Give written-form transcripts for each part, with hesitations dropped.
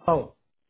Oh,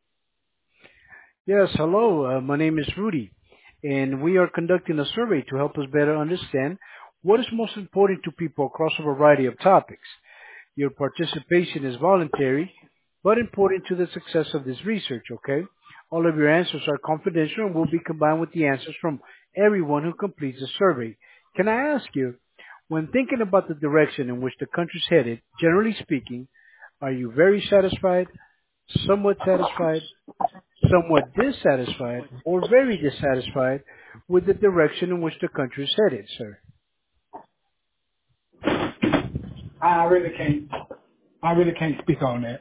Yes, hello. My name is Rudy, and we are conducting a survey to help us better understand what is most important to people across a variety of topics. Your participation is voluntary, but important to the success of this research, okay? All of your answers are confidential and will be combined with the answers from everyone who completes the survey. Can I ask you, when thinking about the direction in which the country is headed, generally speaking, are you very satisfied, somewhat satisfied, somewhat dissatisfied or very dissatisfied with the direction in which the country is headed, sir? I really can't. I really can't speak on that.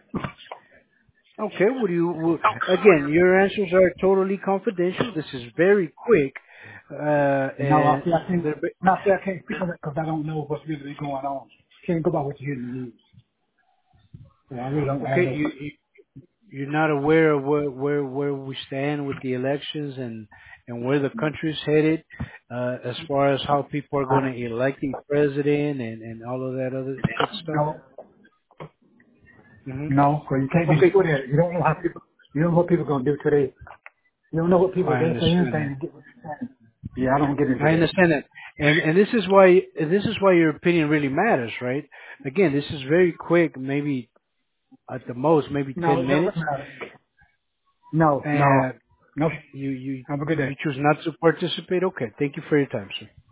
Okay, again, your answers are totally confidential. This is very quick. No, And I can't. the, No, I can't speak on that because I don't know what's really going on. Can't go by what you hear in the news. So I really don't have okay, no. you're not aware of where we stand with the elections and where the country is headed, as far as how people are going to elect the president and all of that other good stuff? No, Hmm. no, because you can't be Okay, sure that. You don't know how people. You don't know what people gonna do today. You don't know what people. I They say understand that. anything to get what you're saying. Yeah, I don't get into I that. understand that. And this is why your opinion really matters, right? Again, this is very quick, maybe at the most, maybe No, 10 it minutes. doesn't matter. No, no, And no. you Have a good day. choose not to participate. Okay. Thank you for your time, sir.